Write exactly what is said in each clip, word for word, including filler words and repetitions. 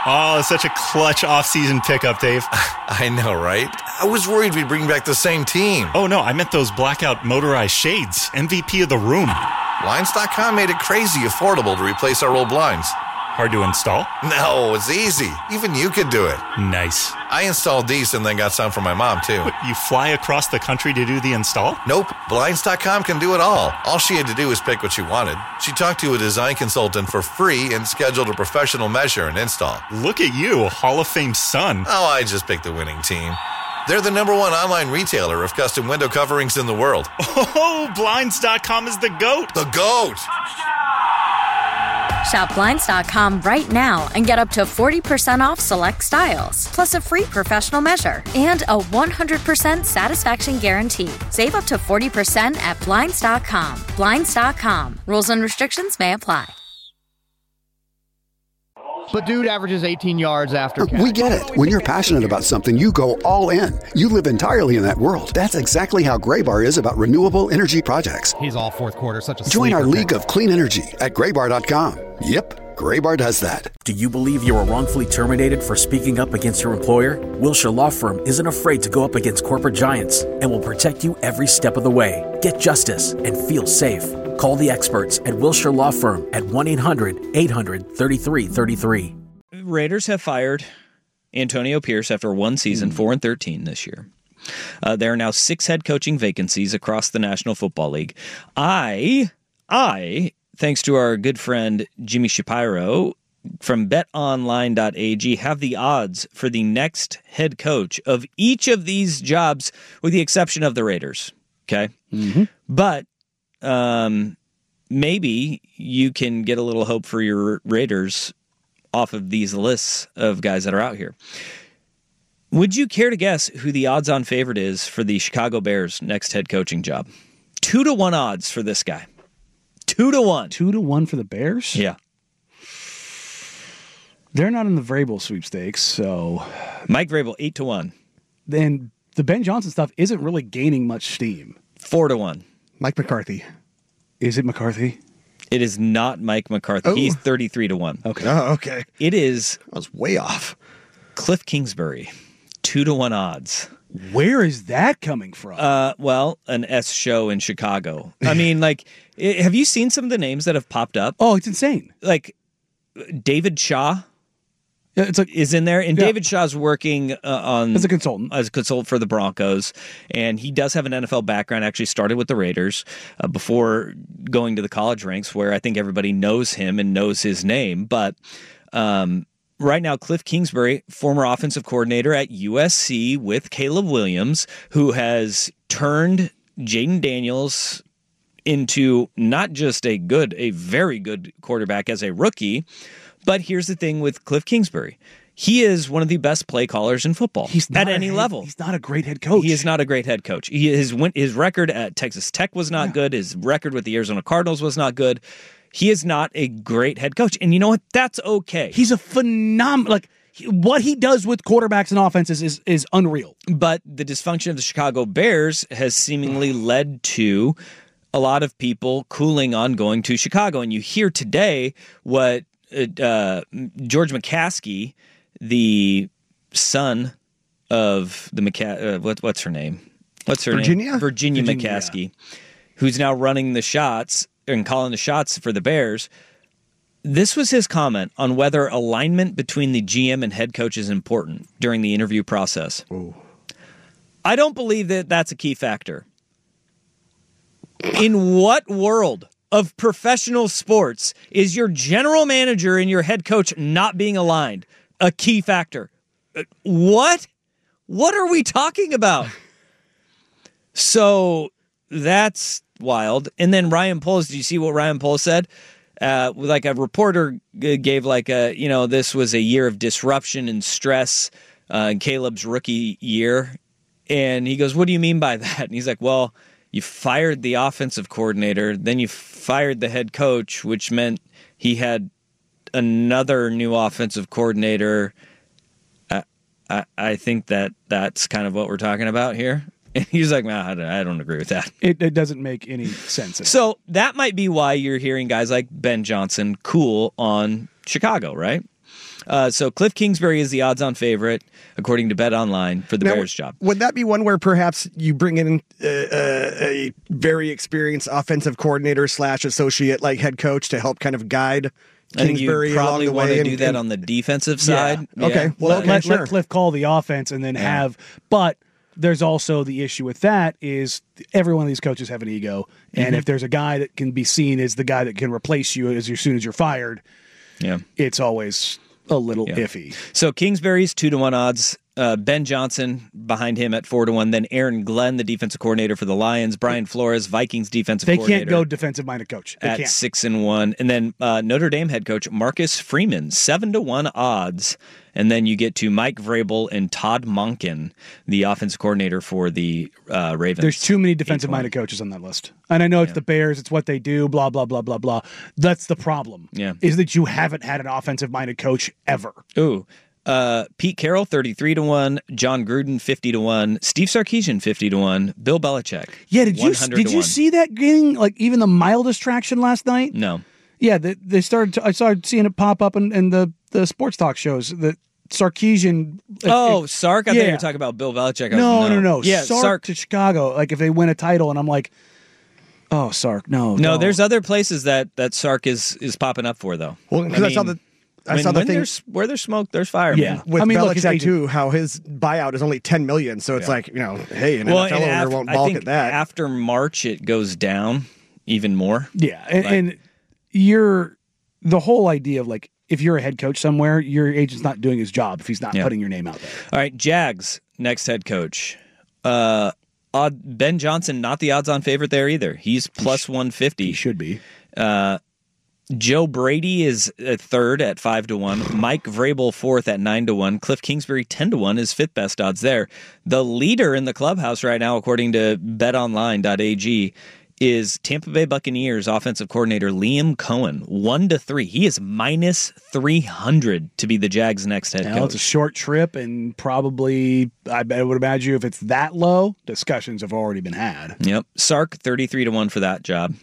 Oh, such a clutch off-season pickup, Dave. I know, right? I was worried we'd bring back the same team. Oh, no, I meant those blackout motorized shades. M V P of the room. Blinds dot com made it crazy affordable to replace our old blinds. Hard to install? No, it's easy. Even you could do it. Nice. I installed these and then got some for my mom, too. What, you fly across the country to do the install? Nope. Blinds dot com can do it all. All she had to do was pick what she wanted. She talked to a design consultant for free and scheduled a professional measure and install. Look at you, Hall of Fame son. Oh, I just picked the winning team. They're the number one online retailer of custom window coverings in the world. Oh, Blinds dot com is the GOAT. The GOAT! Shop Blinds dot com right now and get up to forty percent off select styles, plus a free professional measure and a one hundred percent satisfaction guarantee. Save up to forty percent at Blinds dot com. Blinds dot com. Rules and restrictions may apply. But dude averages eighteen yards after catch. We get it. When you're passionate about something, you go all in. You live entirely in that world. That's exactly how Graybar is about renewable energy projects. He's all fourth quarter, such a Join our sleeper league pick. of clean energy at graybar dot com. Yep, Graybar does that. Do you believe you were wrongfully terminated for speaking up against your employer? Wilshire Law Firm isn't afraid to go up against corporate giants and will protect you every step of the way. Get justice and feel safe. Call the experts at Wilshire Law Firm at one eight hundred eight hundred thirty-three thirty-three. Raiders have fired Antonio Pierce after one season, mm. four and thirteen this year. Uh, there are now six head coaching vacancies across the National Football League. I, I, thanks to our good friend Jimmy Shapiro from bet online dot a g, have the odds for the next head coach of each of these jobs, with the exception of the Raiders. Okay, mm-hmm. but um, maybe you can get a little hope for your Raiders off of these lists of guys that are out here. Would you care to guess who the odds-on favorite is for the Chicago Bears' next head coaching job? Two to one odds for this guy. Two to one. Two to one for the Bears? Yeah. They're not in the Vrabel sweepstakes, so... Mike Vrabel, eight to one. Then the Ben Johnson stuff isn't really gaining much steam. Four to one. Mike McCarthy. Is it McCarthy? It is not Mike McCarthy. Oh. He's thirty-three to one. Okay. Oh, okay. It is... I was way off. Cliff Kingsbury. Two to one odds. Where is that coming from? Uh, well, an S show in Chicago. I mean, like, I- have you seen some of the names that have popped up? Oh, it's insane. Like, David Shaw Yeah, it's like is in there, and Yeah. David Shaw's working uh, on as a consultant. as a consultant for the Broncos, and he does have an N F L background. Actually, started with the Raiders uh, before going to the college ranks, where I think everybody knows him and knows his name. But um, right now, Cliff Kingsbury, former offensive coordinator at U S C with Caleb Williams, who has turned Jaden Daniels into not just a good, a very good quarterback as a rookie. But here's the thing with Cliff Kingsbury. He is one of the best play callers in football He's not at a any head- level. He's not a great head coach. He is not a great head coach. He, his, win- his record at Texas Tech was not good. His record with the Arizona Cardinals was not good. He is not a great head coach. And you know what? That's okay. He's a phenomenal... Like, he- what he does with quarterbacks and offenses is, is unreal. But the dysfunction of the Chicago Bears has seemingly led to a lot of people cooling on going to Chicago. And you hear today what uh, George McCaskey, the son of the McCa- uh, what, what's her name? What's her Virginia? name? Virginia, Virginia, McCaskey, who's now running the shots and calling the shots for the Bears. This was his comment on whether alignment between the G M and head coach is important during the interview process. Ooh. I don't believe that that's a key factor. In what world of professional sports is your general manager and your head coach not being aligned a key factor? Uh, What? What are we talking about? So that's wild. And then Ryan Poles, did you see what Ryan Poles said? Uh, like a reporter g- gave like a, you know, this was a year of disruption and stress uh, in Caleb's rookie year. And he goes, what do you mean by that? And he's like, well, you fired the offensive coordinator, then you fired the head coach, which meant he had another new offensive coordinator. I, I, I think that that's kind of what we're talking about here. And he's like, nah, I don't, I don't agree with that. It, it doesn't make any sense. So that might be why you're hearing guys like Ben Johnson cool on Chicago, right? Uh, so Cliff Kingsbury is the odds-on favorite, according to Bet Online, for the Now, Bears job. Would that be one where perhaps you bring in uh, uh, a very experienced offensive coordinator slash associate like head coach to help kind of guide I think you Kingsbury probably along the want way? to and- do that and- on the defensive side. Yeah. Okay. Well, let, okay, let, sure. let Cliff call the offense and then have, but there's also the issue with that is every one of these coaches have an ego. And Mm-hmm. if there's a guy that can be seen as the guy that can replace you as, as soon as you're fired, Yeah. it's always a little Yeah. iffy. So Kingsbury's two to one odds. Uh, Ben Johnson behind him at four to one. Then Aaron Glenn, the defensive coordinator for the Lions. Brian Flores, Vikings defensive They coordinator. can't go defensive minded coach. They at can't. six and one, and then uh, Notre Dame head coach Marcus Freeman, seven to one odds, and then you get to Mike Vrabel and Todd Monken, the offensive coordinator for the uh, Ravens. There's too many defensive minded coaches on that list. And I know it's Yeah. the Bears, it's what they do, blah, blah, blah, blah, blah. That's the problem. Yeah. Is that you haven't had an offensive minded coach ever. Ooh. Uh, Pete Carroll, thirty-three to one. John Gruden, fifty to one. Steve Sarkisian, fifty to one. Bill Belichick, Yeah, did you one hundred did to you one. see that getting like even the mildest traction last night? No. Yeah, they, they started. To, I started seeing it pop up in, in the, the sports talk shows. That Sarkisian. Oh, Sark? I thought yeah. you were talking about Bill Belichick. I was- no, no, no. Yeah, Sark, Sark. to Chicago. Like if they win a title, and I'm like, oh, Sark, no, No, no. there's other places that, that Sark is, is popping up for, though. Well, because I, saw the I when, saw the when thing there's, where there's smoke, there's fire. Yeah. man. with I mean, look, his Belichick agent- too. How his buyout is only ten million, so it's Yeah. like you know, hey, an Well, N F L and owner af- won't I balk think at that. after March, it goes down even more. Yeah, and, Like- and you're the whole idea of like if you're a head coach somewhere, your agent's not doing his job if he's not Yeah. putting your name out there. All right, Jags next head coach. Uh, odd, Ben Johnson, not the odds-on favorite there either. He's plus one He fifty. should be. Uh, Joe Brady is a third at five to one. Mike Vrabel fourth at nine to one. Cliff Kingsbury ten to one is fifth best odds there. The leader in the clubhouse right now, according to bet online dot a g, is Tampa Bay Buccaneers offensive coordinator Liam Cohen, one to three. He is minus three hundred to be the Jags' next head Now coach. it's a short trip, and probably I bet I would imagine if it's that low, discussions have already been had. Yep, Sark thirty-three to one for that job.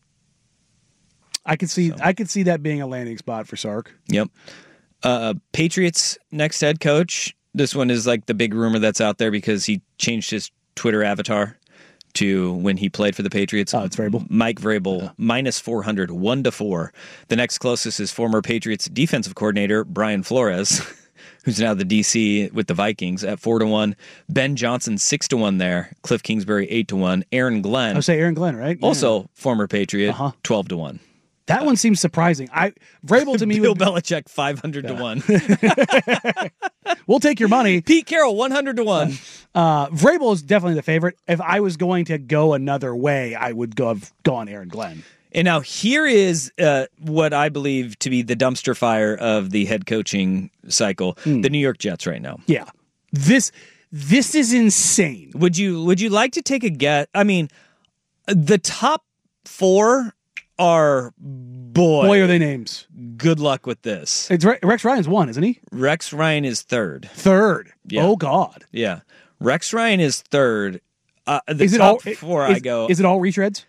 I could see I could see that being a landing spot for Sark. Yep. Uh, Patriots next head coach. This one is like the big rumor that's out there because he changed his Twitter avatar to when he played for the Patriots. Oh, it's Vrabel. Mike Vrabel, minus four hundred, one to four. The next closest is former Patriots defensive coordinator Brian Flores, who's now the D C with the Vikings at four to one. Ben Johnson, six to one there. Cliff Kingsbury, eight to one. Aaron Glenn, I would say Aaron Glenn, right? Yeah. also former Patriot, Uh-huh. twelve to one. that one seems surprising. I Vrabel to me Bill would be, Belichick, five hundred to one. we'll take your money. Pete Carroll, one hundred to one. Uh, Vrabel is definitely the favorite. If I was going to go another way, I would go go on Aaron Glenn. And now here is uh, what I believe to be the dumpster fire of the head coaching cycle: the New York Jets right now. Yeah, this this is insane. Would you Would you like to take a guess? I mean, the top four are boy. Boy, are they names. Good luck with this. It's Re- Rex Ryan's one, isn't he? Rex Ryan is third. Third. Yeah. Oh God. Yeah, Rex Ryan is third. Uh, the Is it top all four? Is, I go. Is it all retreads?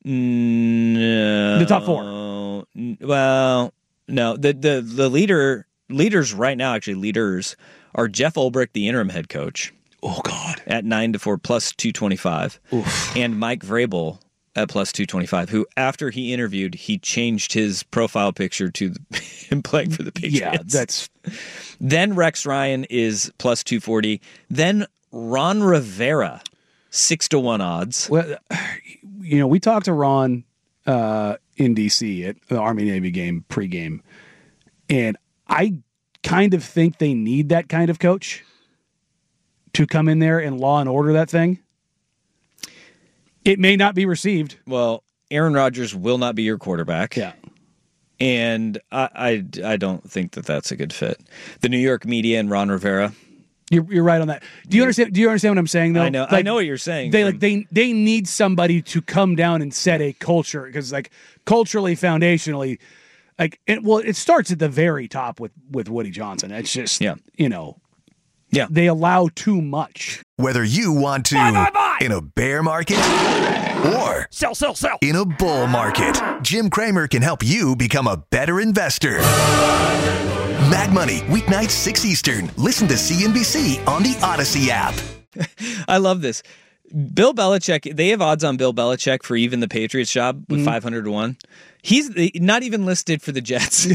No. The top four. N- Well, no. The the the leader leaders right now, actually leaders, are Jeff Ulbrich, the interim head coach, Oh God. at nine to four plus two twenty five, and Mike Vrabel at plus two twenty five. Who, after he interviewed, he changed his profile picture to the, him playing for the Patriots. Yeah, that's Then Rex Ryan is plus two forty. Then Ron Rivera, six to one odds. well. You know, we talked to Ron uh, in D C at the Army Navy game pregame, and I kind of think they need that kind of coach to come in there and law and order that thing. It may not be received. Well, Aaron Rodgers will not be your quarterback. Yeah. And I, I, I don't think that that's a good fit. The New York media and Ron Rivera. You're, you're right on that. Do you understand? Do you understand what I'm saying? Though I know. I Like, know what you're saying. They from- like they they need somebody to come down and set a culture because like culturally, foundationally, like it. Well, it starts at the very top with with Woody Johnson. It's just Yeah. you know, Yeah. they allow too much. Whether you want to in a bear market or Sell, sell, sell. in a bull market, Jim Cramer can help you become a better investor. Mad Money, weeknights six Eastern. Listen to C N B C on the Odyssey app. I love this. Bill Belichick, they have odds on Bill Belichick for even the Patriots job with mm-hmm. five hundred to one. He's not even listed for the Jets.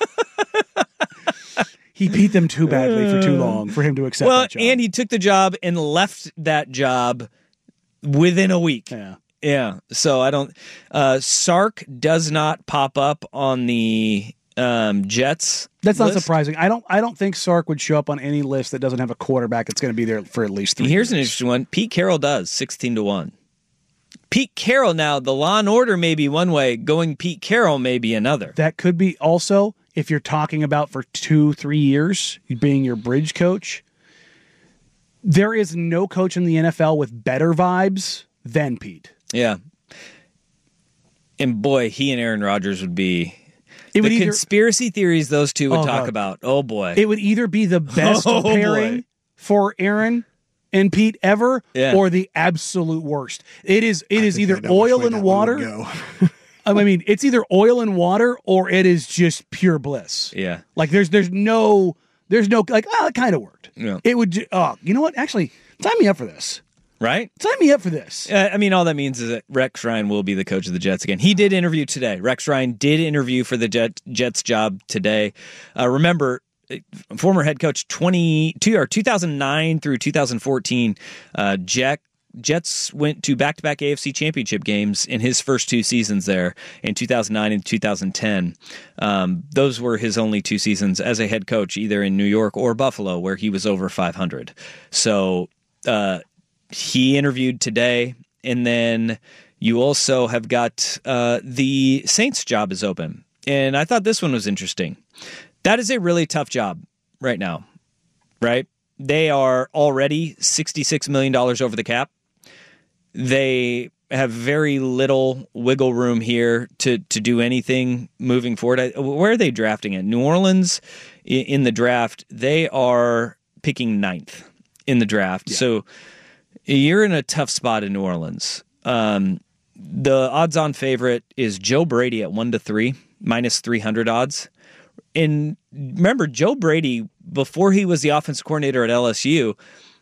He beat them too badly for too long for him to accept well, that job. And he took the job and left that job within a week. Yeah. Yeah. So I don't, uh, Sark does not pop up on the um, Jets. That's not list. surprising. I don't I don't think Sark would show up on any list that doesn't have a quarterback that's going to be there for at least three Here's years. an interesting one. Pete Carroll does, sixteen to one. Pete Carroll now, the Law and Order may be one way, going Pete Carroll may be another. That could be also, if you're talking about for two, three years, being your bridge coach, there is no coach in the N F L with better vibes than Pete. Yeah. And boy, he and Aaron Rodgers would be... It would the either, conspiracy theories those two would oh, talk God. about. Oh, boy. It would either be the best oh, pairing boy. for Aaron and Pete ever, yeah. or the absolute worst. It is It I is either oil and water. I mean, it's either oil and water, or it is just pure bliss. Yeah. Like, there's there's no, there's no, like, oh, it kind of worked. Yeah. It would, oh, you know what? Actually, sign me up for this. Right? Sign me up for this. Uh, I mean, all that means is that Rex Ryan will be the coach of the Jets again. He did interview today. Rex Ryan did interview for the Jet, Jets job today. Uh, remember, former head coach twenty-two or two thousand nine through two thousand fourteen, uh, Jack, Jets went to back-to-back A F C championship games in his first two seasons there in two thousand nine and two thousand ten. Um, those were his only two seasons as a head coach, either in New York or Buffalo, where he was over five hundred. So, uh, he interviewed today, and then you also have got uh, the Saints job is open. And I thought this one was interesting. That is a really tough job right now, right? They are already sixty-six million dollars over the cap. They have very little wiggle room here to, to do anything moving forward. I, where are they drafting at? New Orleans in the draft, they are picking ninth in the draft. Yeah. So you're in a tough spot in New Orleans. Um, the odds-on favorite is Joe Brady at one to three, minus three hundred odds. And remember, Joe Brady, before he was the offensive coordinator at L S U,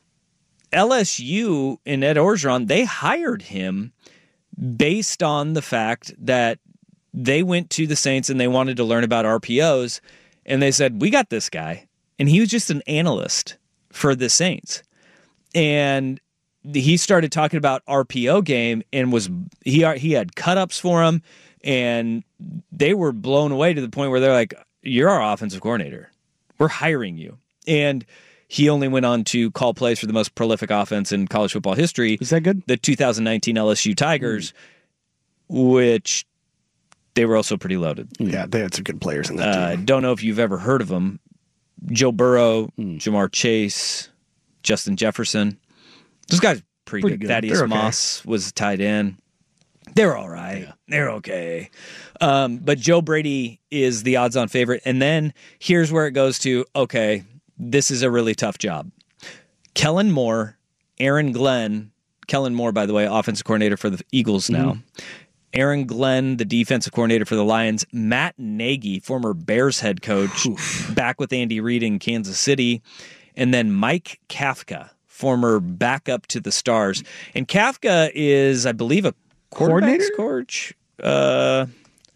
L S U and Ed Orgeron, they hired him based on the fact that they went to the Saints and they wanted to learn about R P Os, and they said, we got this guy. And he was just an analyst for the Saints. And he started talking about R P O game and was he he had cut-ups for him, and they were blown away to the point where they're like, you're our offensive coordinator. We're hiring you. And he only went on to call plays for the most prolific offense in college football history. Is that good? The two thousand nineteen L S U Tigers, mm. which they were also pretty loaded. Yeah, they had some good players in that uh, team. Don't know if you've ever heard of them. Joe Burrow, mm. Jamar Chase, Justin Jefferson. Those guys are pretty, pretty good. good. Thaddeus okay. Moss was tight end. They're all right. Yeah. They're okay. Um, but Joe Brady is the odds-on favorite. And then here's where it goes to, okay, this is a really tough job. Kellen Moore, Aaron Glenn, Kellen Moore, by the way, offensive coordinator for the Eagles now. Mm-hmm. Aaron Glenn, the defensive coordinator for the Lions. Matt Nagy, former Bears head coach, Oof. back with Andy Reid in Kansas City. And then Mike Kafka, former backup to the Stars. And Kafka is, I believe, a coordinator coach. Uh,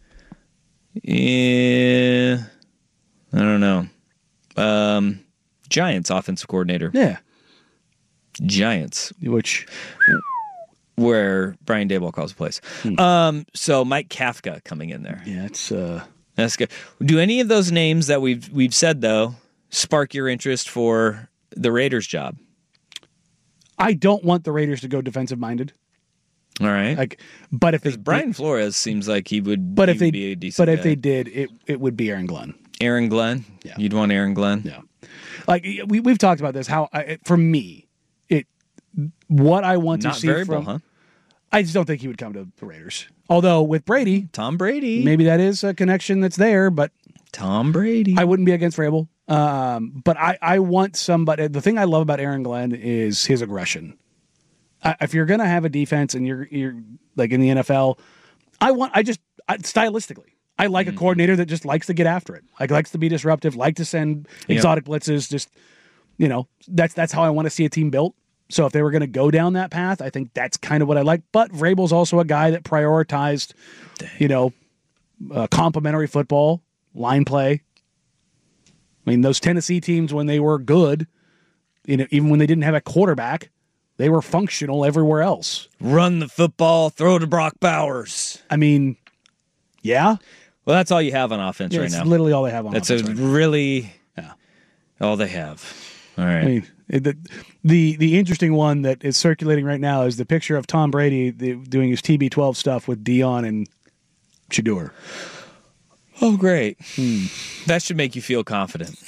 yeah, I don't know. Um, Giants offensive coordinator. Yeah, Giants, which where Brian Daboll calls the plays. Hmm. Um, so Mike Kafka coming in there. Yeah, it's uh, that's good. Do any of those names that we've we've said though spark your interest for the Raiders job? I don't want the Raiders to go defensive minded. All right. Like, but if they, Brian Flores seems like he would, but he if they, would be a decent but if guy. they did, it it would be Aaron Glenn. Aaron Glenn. Yeah. You'd want Aaron Glenn. Yeah. Like we we've talked about this. How I, for me, it what I want Not to see variable, from. Huh? I just don't think he would come to the Raiders. Although with Brady, Tom Brady, maybe that is a connection that's there. But Tom Brady, I wouldn't be against Vrabel. Um, but I I want somebody. The thing I love about Aaron Glenn is his aggression. I, if you're going to have a defense and you're you're like in the N F L, I want I just I, stylistically I like mm-hmm. a coordinator that just likes to get after it. Like likes to be disruptive, like to send exotic yep. blitzes. Just you know, that's that's how I want to see a team built. So if they were going to go down that path, I think that's kind of what I like. But Vrabel's also a guy that prioritized, Dang. you know, uh, complementary football, line play. I mean, those Tennessee teams, when they were good, you know, even when they didn't have a quarterback, they were functional everywhere else. Run the football, throw to Brock Bowers. I mean, yeah. Well, that's all you have on offense yeah, right it's now. Literally all they have on that's offense. That's a right really yeah. all they have. All right. I mean, the, the the interesting one that is circulating right now is the picture of Tom Brady the, doing his T B twelve stuff with Dion and Shedeur. Oh, great. Hmm. That should make you feel confident.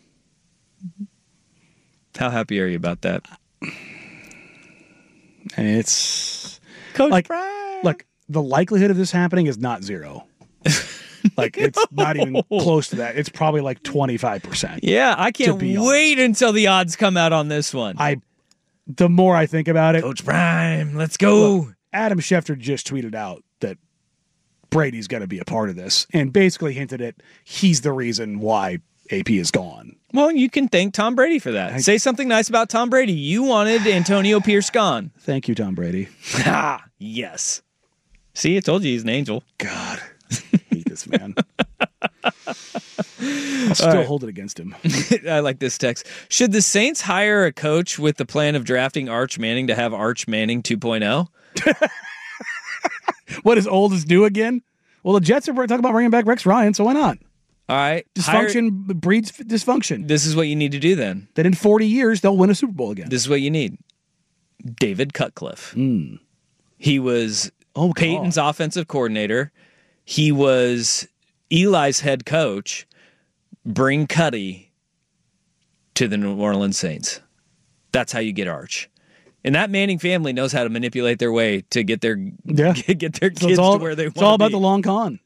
How happy are you about that? And it's Coach like, Brian. Look, the likelihood of this happening is not zero. Like, it's no. not even close to that. It's probably like twenty-five percent. Yeah, I can't wait until the odds come out on this one. I, the more I think about it. Coach Prime, let's go. Look, Adam Schefter just tweeted out that Brady's going to be a part of this and basically hinted at he's the reason why A P is gone. Well, you can thank Tom Brady for that. I, Say something nice about Tom Brady. You wanted Antonio Pierce gone. Thank you, Tom Brady. Ah, yes. See, I told you he's an angel. God. Hate this man. I'll still right. hold it against him. I like this text. Should the Saints hire a coach with the plan of drafting Arch Manning to have Arch Manning two point oh? What is old is new again? Well, the Jets are talking about bringing back Rex Ryan, so why not? All right. Dysfunction hire... breeds dysfunction. This is what you need to do then. That in forty years, they'll win a Super Bowl again. This is what you need. David Cutcliffe. Mm. He was oh, Peyton's God. offensive coordinator. He was Eli's head coach. Bring Cuddy to the New Orleans Saints. That's how you get Arch. And that Manning family knows how to manipulate their way to get their yeah. get their so kids all, to where they want to be. It's all about the long con.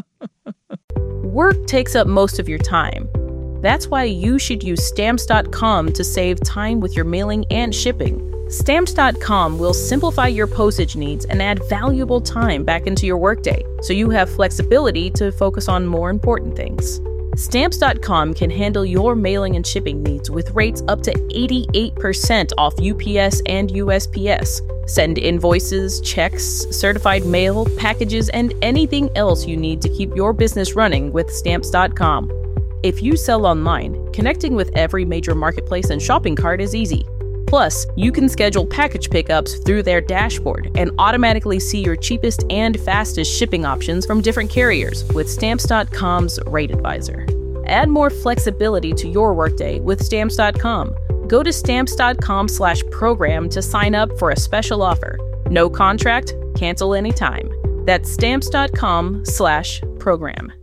Work takes up most of your time. That's why you should use Stamps dot com to save time with your mailing and shipping. Stamps dot com will simplify your postage needs and add valuable time back into your workday, so you have flexibility to focus on more important things. Stamps dot com can handle your mailing and shipping needs with rates up to eighty-eight percent off U P S and U S P S. Send invoices, checks, certified mail, packages, and anything else you need to keep your business running with Stamps dot com. If you sell online, connecting with every major marketplace and shopping cart is easy. Plus, you can schedule package pickups through their dashboard and automatically see your cheapest and fastest shipping options from different carriers with Stamps dot com's Rate Advisor. Add more flexibility to your workday with Stamps dot com. Go to Stamps dot com slash program to sign up for a special offer. No contract, cancel anytime. That's Stamps dot com slash program.